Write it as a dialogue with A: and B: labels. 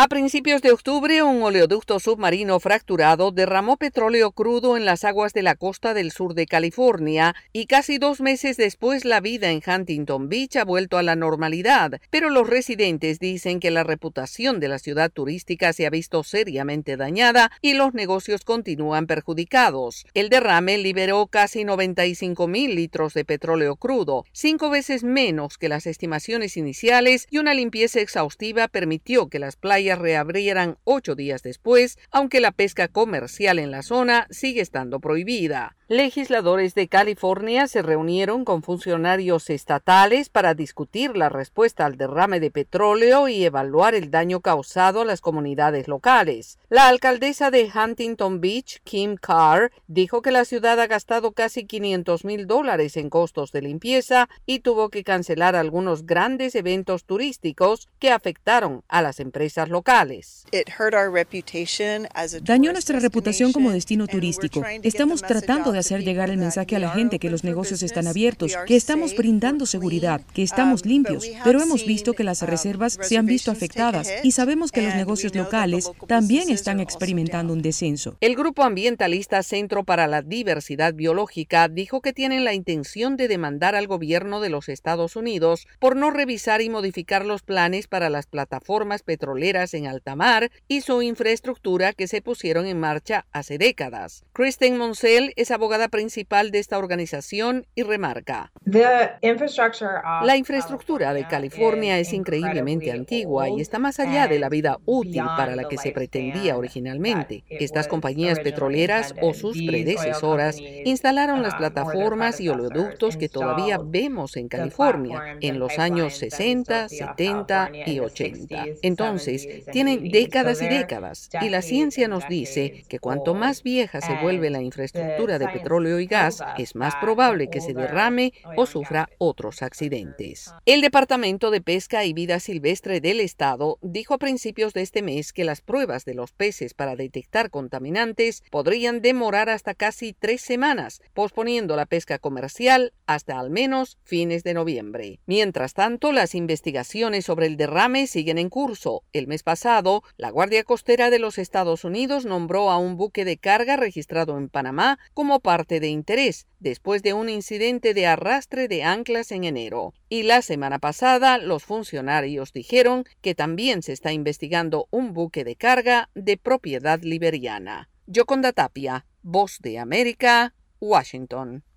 A: A principios de octubre, un oleoducto submarino fracturado derramó petróleo crudo en las aguas de la costa del sur de California y casi 2 meses después la vida en Huntington Beach ha vuelto a la normalidad, pero los residentes dicen que la reputación de la ciudad turística se ha visto seriamente dañada y los negocios continúan perjudicados. El derrame liberó casi 95,000 litros de petróleo crudo, 5 veces menos que las estimaciones iniciales, y una limpieza exhaustiva permitió que las playas reabrieran 8 días después, aunque la pesca comercial en la zona sigue estando prohibida. Legisladores de California se reunieron con funcionarios estatales para discutir la respuesta al derrame de petróleo y evaluar el daño causado a las comunidades locales. La alcaldesa de Huntington Beach, Kim Carr, dijo que la ciudad ha gastado casi $500,000 en costos de limpieza y tuvo que cancelar algunos grandes eventos turísticos que afectaron a las empresas locales.
B: Dañó nuestra reputación como destino turístico. Estamos tratando de hacer llegar el mensaje a la gente que los negocios están abiertos, que estamos brindando seguridad, que estamos limpios, pero hemos visto que las reservas se han visto afectadas y sabemos que los negocios locales también están experimentando un descenso.
A: El grupo ambientalista Centro para la Diversidad Biológica dijo que tienen la intención de demandar al gobierno de los Estados Unidos por no revisar y modificar los planes para las plataformas petroleras en alta mar y su infraestructura que se pusieron en marcha hace décadas. Kristen Monsell es abogada principal de esta organización y remarca: la infraestructura de California es increíblemente antigua y está más allá de la vida útil para la que se pretendía originalmente. Estas compañías petroleras o sus predecesoras instalaron las plataformas y oleoductos que todavía vemos en California en los años 60, 70 y 80. Entonces, tienen décadas y décadas, y la ciencia nos dice que cuanto más vieja se vuelve la infraestructura de petróleo y gas, es más probable que se derrame o sufra otros accidentes. El Departamento de Pesca y Vida Silvestre del estado dijo a principios de este mes que las pruebas de los peces para detectar contaminantes podrían demorar hasta casi 3 semanas, posponiendo la pesca comercial hasta al menos fines de noviembre. Mientras tanto, las investigaciones sobre el derrame siguen en curso. El mes pasado, la Guardia Costera de los Estados Unidos nombró a un buque de carga registrado en Panamá como parte de interés, después de un incidente de arrastre de anclas en enero. Y la semana pasada, los funcionarios dijeron que también se está investigando un buque de carga de propiedad liberiana. Yoconda Tapia, Voz de América, Washington.